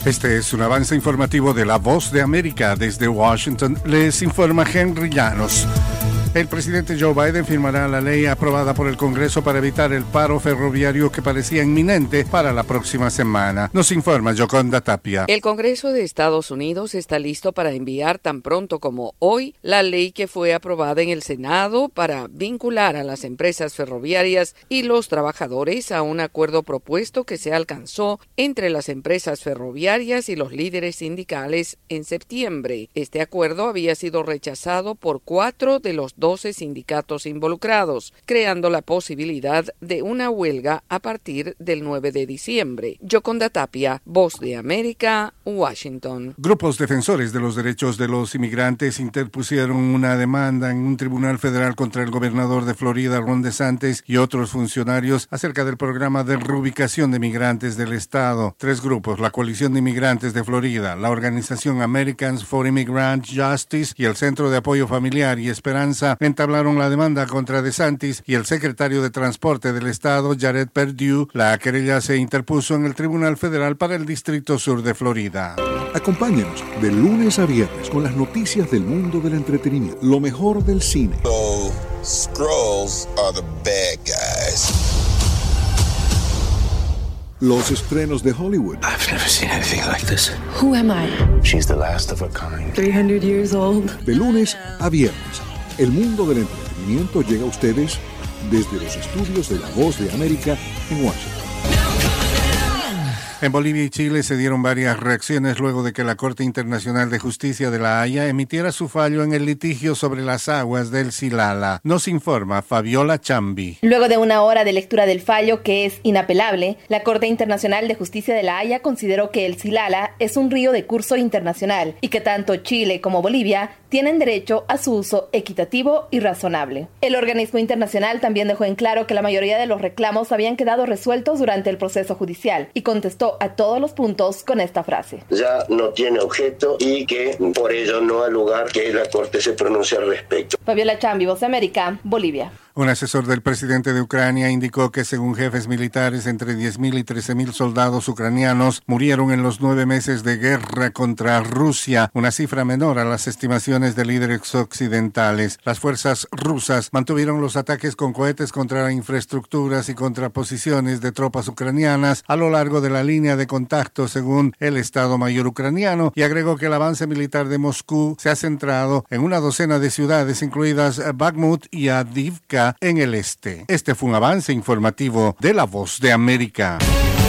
Este es un avance informativo de La Voz de América. Desde Washington les informa Henry Llanos. El presidente Joe Biden firmará la ley aprobada por el Congreso para evitar el paro ferroviario que parecía inminente para la próxima semana. Nos informa Yoconda Tapia. El Congreso de Estados Unidos está listo para enviar tan pronto como hoy la ley que fue aprobada en el Senado para vincular a las empresas ferroviarias y los trabajadores a un acuerdo propuesto que se alcanzó entre las empresas ferroviarias y los líderes sindicales en septiembre. Este acuerdo había sido rechazado por 4 de los 12 sindicatos involucrados, creando la posibilidad de una huelga a partir del 9 de diciembre. Yoconda Tapia, Voz de América, Washington. Grupos defensores de los derechos de los inmigrantes interpusieron una demanda en un tribunal federal contra el gobernador de Florida, Ron DeSantis, y otros funcionarios acerca del programa de reubicación de migrantes del estado. 3 grupos, la Coalición de Inmigrantes de Florida, la organización Americans for Immigrant Justice y el Centro de Apoyo Familiar y Esperanza, entablaron la demanda contra DeSantis y el secretario de Transporte del estado, Jared Perdue. La querella se interpuso en el Tribunal Federal para el Distrito Sur de Florida. Acompáñanos de lunes a viernes con las noticias del mundo del entretenimiento, lo mejor del cine. So, Skrulls are the bad guys. Los estrenos de Hollywood. I've never seen anything like this. Who am I? She's the last of her kind. 300 years old. De lunes a viernes, el mundo del entretenimiento llega a ustedes desde los estudios de La Voz de América en Washington. En Bolivia y Chile se dieron varias reacciones luego de que la Corte Internacional de Justicia de La Haya emitiera su fallo en el litigio sobre las aguas del Silala. Nos informa Fabiola Chambi. Luego de una hora de lectura del fallo, que es inapelable, la Corte Internacional de Justicia de La Haya consideró que el Silala es un río de curso internacional y que tanto Chile como Bolivia tienen derecho a su uso equitativo y razonable. El organismo internacional también dejó en claro que la mayoría de los reclamos habían quedado resueltos durante el proceso judicial y contestó a todos los puntos con esta frase. Ya no tiene objeto y que por ello no hay lugar que la Corte se pronuncie al respecto. Fabiola Chambi, Voz de América, Bolivia. Un asesor del presidente de Ucrania indicó que según jefes militares, entre 10.000 y 13.000 soldados ucranianos murieron en los 9 meses de guerra contra Rusia, una cifra menor a las estimaciones de líderes occidentales. Las fuerzas rusas mantuvieron los ataques con cohetes contra infraestructuras y contra posiciones de tropas ucranianas a lo largo de la línea de contacto, según el Estado Mayor ucraniano, y agregó que el avance militar de Moscú se ha centrado en una docena de ciudades, incluidas Bakhmut y Avdiivka, en el este. Este fue un avance informativo de La Voz de América.